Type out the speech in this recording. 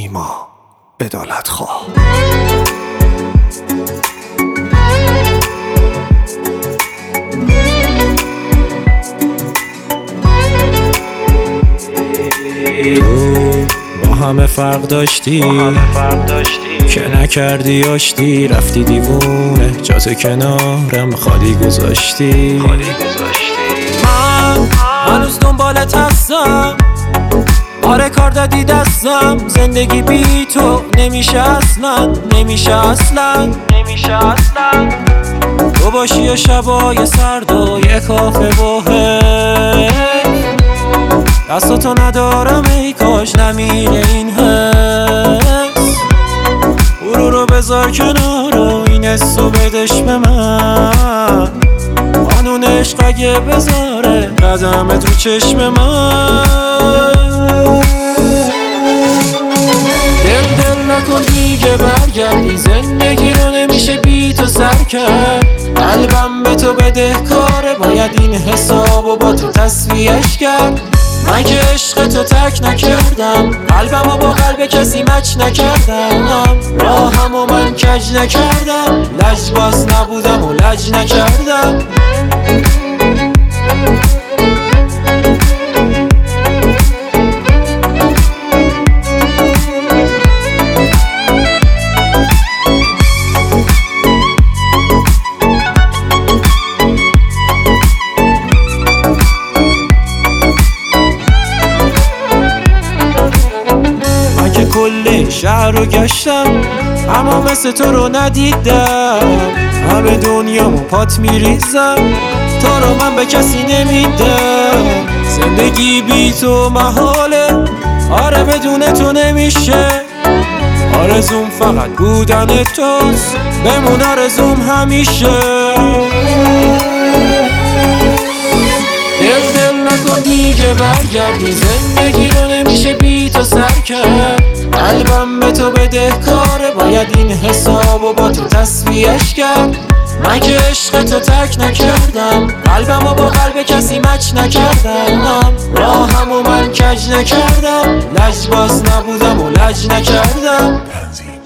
نیما عدالت خواه. با همه فرق داشتی که نکردی آشتی، رفتی دیوونه جات کنارم خالی گذاشتی. من هنوز دنبالت هستم، آره کار دادی دستم، زندگی بی تو نمیشه اصلا، نمیشه اصلا. تو باشی و شبای سرد و یه کافه باهه، دستاتو ندارم ای کاش نمیره این حس. برو رو بذار کنار و این حسو بدش به من، قانون عشق اگه بذاره قدمت رو چشم من. دل نکن دیگه برگردی، زندگی رو نمیشه بی تو سر کرد. قلبم به تو بدهکاره، باید این حسابو با تو تسویهش کرد. من که عشق تو تک نکردم، قلبمو با قلب کسی مچ نکردم. راهمو من کج نکردم، لجباز نبودم و لج نکردم. کل شهر رو گشتم اما مثل تو رو ندیدم. همه دنیامو پات میریزم، تو رو من به کسی نمیدم. زندگی بی تو محاله، آره بدون تو نمیشه. آرزوم فقط بودن توست، بمون آرزوم همیشه. دل نکن دیگه برگردی، زندگی رو نمیشه بی تو سر کرد. قلبم به تو بدهکاره، باید این حسابو با تو تسویهش کرد. من که عشق تو تک نکردم، قلبمو با قلب کسی مچ نکردم. راهمو من کج نکردم، لجباز نبودم و لج نکردم.